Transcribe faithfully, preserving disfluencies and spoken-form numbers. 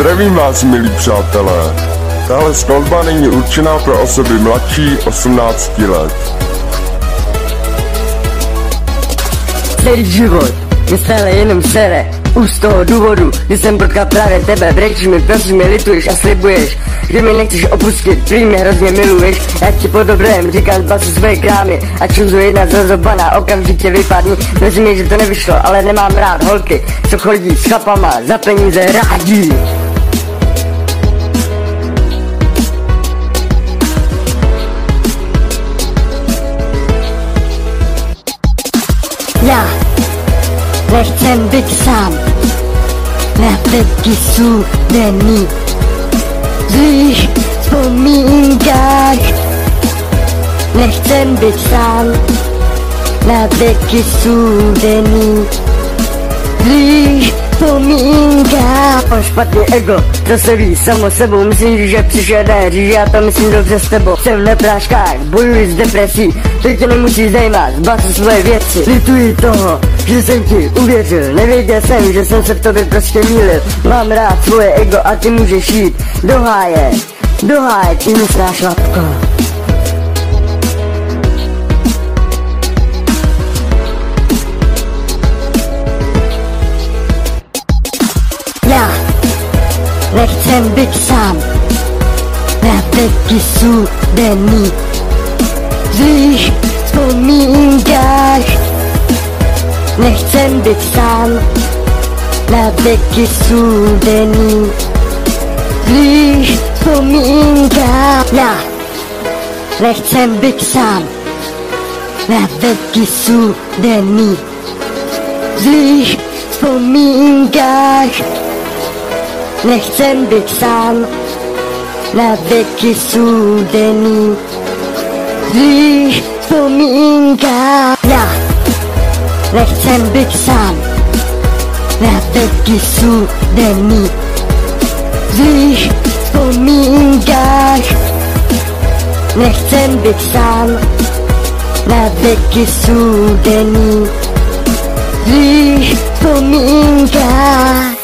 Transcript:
Zdravím vás, milí přátelé. Tahle skladba není určená pro osoby mladší osmnácti let. Celý život mě stále jenom sere. Už z toho důvodu, že jsem potkal právě tebe. Brečíš mi, prosím mi, lituješ a slibuješ, že mi nechceš opustit, prý mě hrozně miluješ. Já ti po dobrém říkám dva si svoje krámy a čuzu jedna zrozobaná, okamžitě vypadni. Mrzí mě, že to nevyšlo, ale nemám rád holky, co chodí s chlapama za peníze rádi. Já nechcem být sám na taky studený zlých vzpomínkách. Nechcem být sám na taky studený zlých vzpomínkách. Mám špatný ego, to se ví samo sebou. Myslím, že přišel den, že já to myslím dobře s tebou. Jsem v nepráškách, bojuji s depresí, teď tě nemusí zajímat, zbav si svoje věci. Lituji toho, že jsem ti uvěřil, nevěděl jsem, že jsem se v tobě prostě mýlil. Mám rád svoje ego a ty můžeš jít do háje, do háje, ty mysná šlapko. Já nechcem být sám na taky studený zlých vzpomínkách. Nechcem být sám na taky studený zlých vzpomínkách. Já nechcem být sám na taky studený zlých vzpomínkách. Nechcem být sám na taky studený zlých vzpomínkách. Já nechcem být sám na taky studený zlých vzpomínkách. Nechcem být sám na taky studený zlých vzpomínkách.